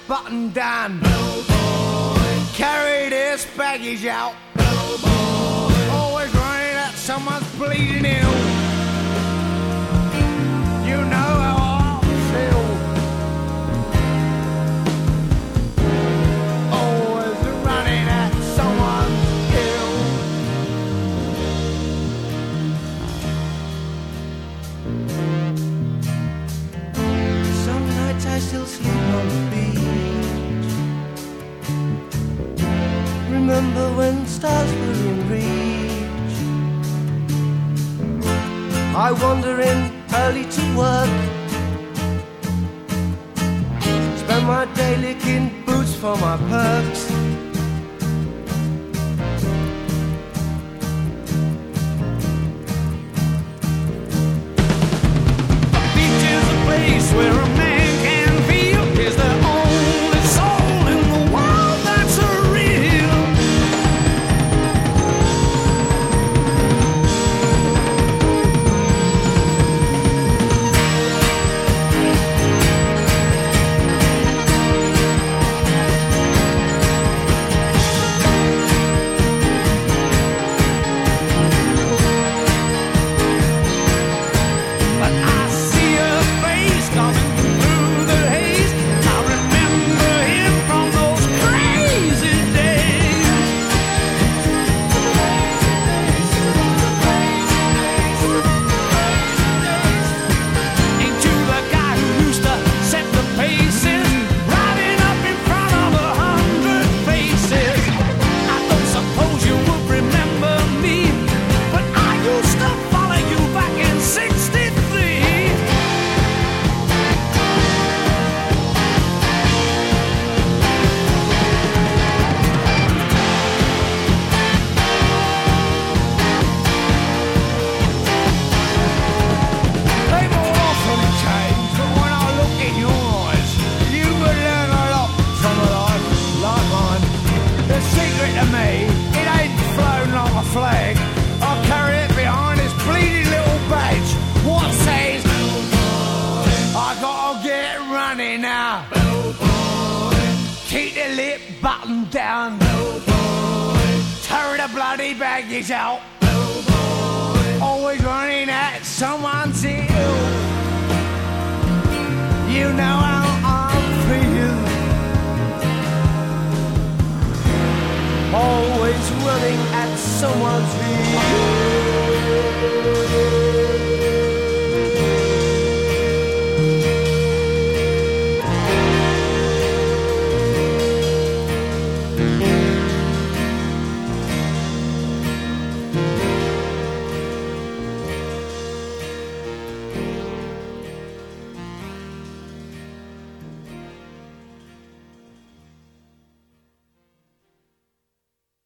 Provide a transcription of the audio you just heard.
button down. Carry this baggage out. Always running at someone's bleeding ill. You know how I feel. Always running at someone's ill. Some nights I still sleep on the beach. Remember when stars were in reach. I wander in early to work. Spend my day licking boots for my perks. A beach is a place where a man can feel is the only soul in the world that's real. But I see her face coming through the haze. I remember him from those crazy days. Ain't you the guy who used to set the paces, riding up in front of 100 faces? I don't suppose you would remember me, but I used to follow you back in '63. They've all awfully changed, but when I look in your eyes, you could learn a lot from a life like mine. The secret to me, it ain't flown like a flag. I carry it behind this bleeding little badge. What says, I gotta get running now. Keep the lip button down. Tear the bloody baggage out. Always running at someone's ill. You know how I feel. Always running at someone's ill.